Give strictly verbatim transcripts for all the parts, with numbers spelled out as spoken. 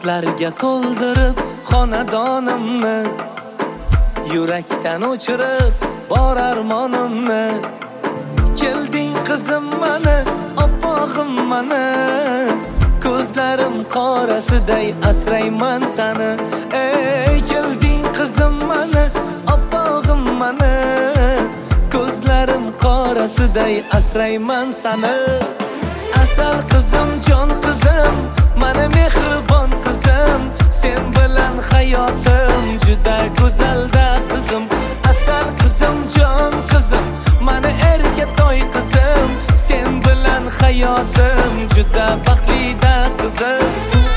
baxtlarga to'ldirib xonadonimni, yurakdan o'chirib bor armonimni. Kelding qizim mani, oppog'im mani, ko'zlarim qorasiday asrayman sani. Ey kelding qizim mani, oppog'im mani, ko'zlarim qorasiday asrayman sani. Asal qizim, jon qizim, mana mehribon qizim, sen bilan hayotim juda go'zalda qizim. Asal qizim, jon qizim, mana erga toy qizim, sen bilan hayotim juda baxtlida qizim.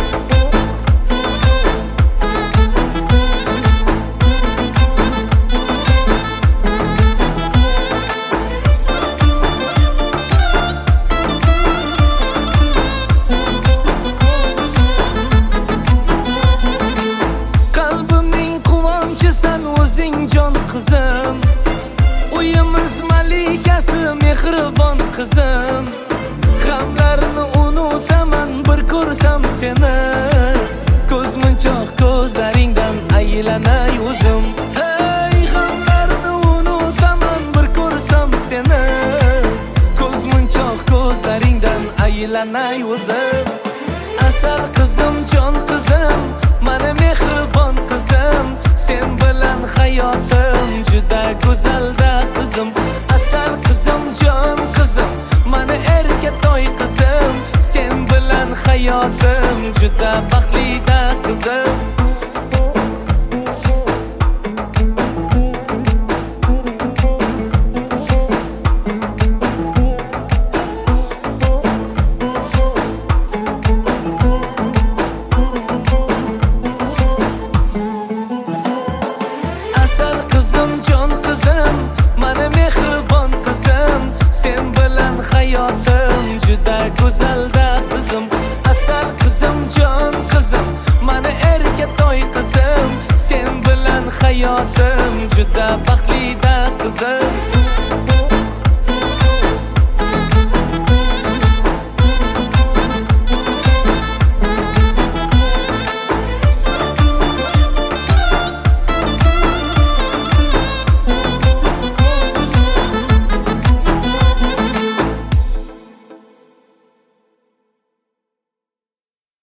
Jon qizim, uyimiz malikasi mehribon qizim, g'amlarni unutaman bir ko'rsam seni, ko'zmunchoq ko'zlaringdan aylanay o'zim. Hey g'amlarni unutaman bir ko'rsam seni, ko'zmunchoq ko'zlaringdan aylanay o'zim. Asal qizim, jon qizim, mana mehribon qizim, sen bilan hayotim juda go'zalda qizim. Asal qizim, jon qizim, mana erga toy qizim, sen bilan hayotim juda baxtlida qizim. Hayotim juda go'zalda qizim. Asal qizim, jon qizim, mana erga toy qizim, sen bilan hayotim juda baxtlida qizim.